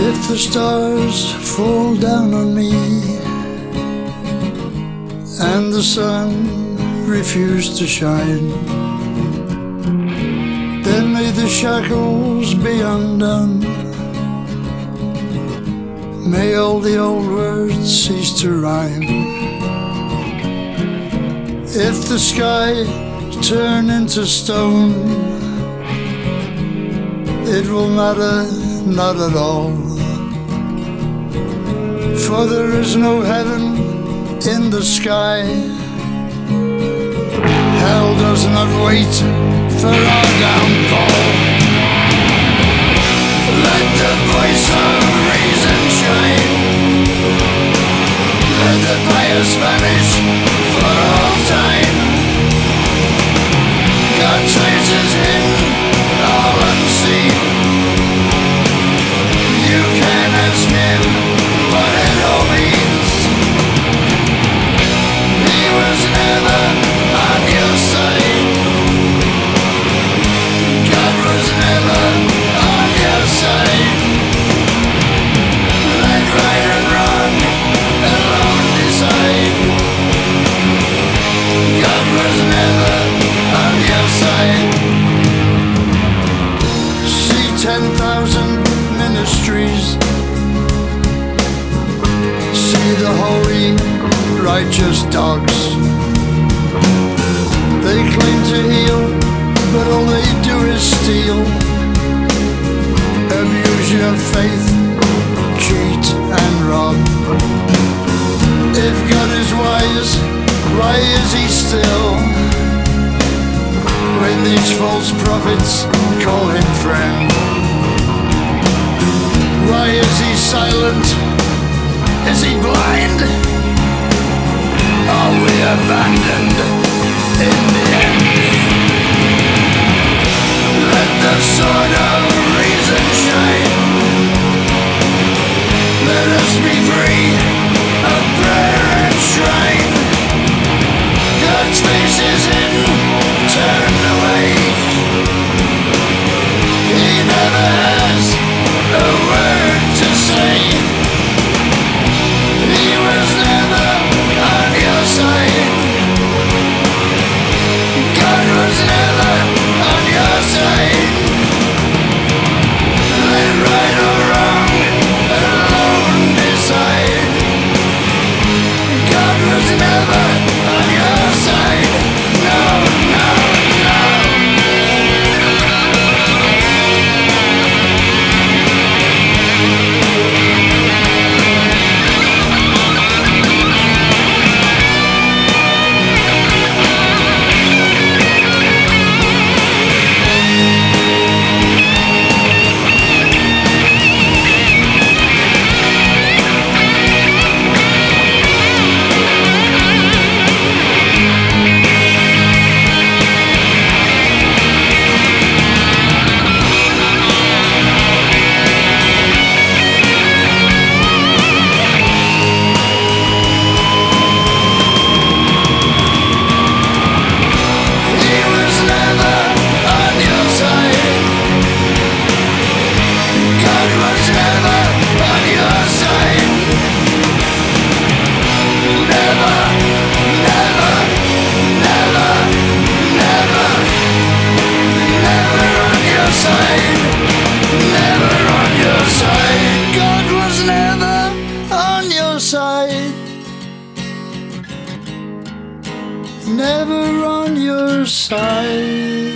If the stars fall down on me and the sun refuse to shine, then may the shackles be undone. May all the old words cease to rhyme. If the sky turn into stone, it will matter not at all, for there is no heaven in the sky. Hell does not wait for our downfall. Let the voice of reason shine. Let the pious vanish for all time. God traces hidden, all unseen. You can ask him what it all means. He was never on your side. God was never on your side. Let right and wrong alone decide. God was never on your side. See 10,000 ministries, see the holy, righteous dogs. They claim to heal, but all they do is steal. Abuse your faith, cheat and rob. If God is wise, why is he still, when these false prophets call him friend? Why is he silent? Is he blind? Are we abandoned in the end? Let the sword of reason shine. Let us be free of prayer and shrine. God's face is hidden, turn away. He never has a word to say. He was never on your side. God was never on your side. Let right or wrong alone decide. God was never on your side. No, no, no. Never on your side.